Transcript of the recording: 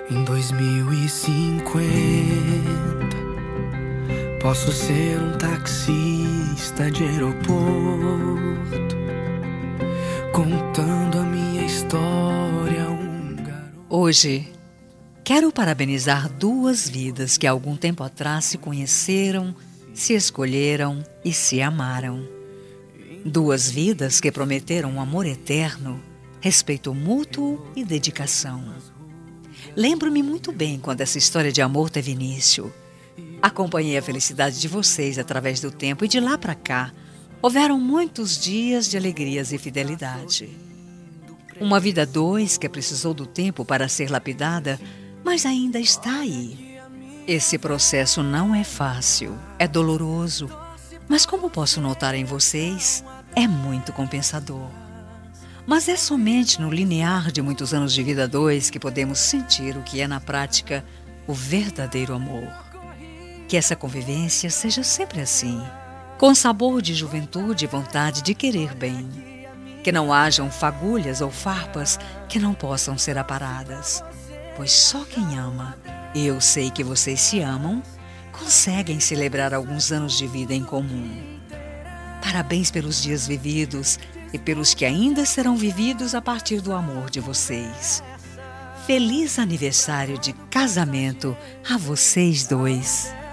Em 2050 posso ser um taxista de aeroporto, contando a minha história a um garoto. Hoje, quero parabenizar duas vidas que há algum tempo atrás se conheceram, se escolheram e se amaram. Duas vidas que prometeram um amor eterno, respeito mútuo e dedicação. Lembro-me muito bem quando essa história de amor teve início. Acompanhei a felicidade de vocês através do tempo e de lá para cá, houveram muitos dias de alegrias e fidelidade. Uma vida a dois que precisou do tempo para ser lapidada, mas ainda está aí. Esse processo não é fácil, é doloroso, mas como posso notar em vocês, é muito compensador. Mas é somente no linear de muitos anos de vida a dois que podemos sentir o que é na prática o verdadeiro amor. Que essa convivência seja sempre assim, com sabor de juventude e vontade de querer bem. Que não hajam fagulhas ou farpas que não possam ser aparadas, pois só quem ama, e eu sei que vocês se amam, conseguem celebrar alguns anos de vida em comum. Parabéns pelos dias vividos e pelos que ainda serão vividos a partir do amor de vocês. Feliz aniversário de casamento a vocês dois!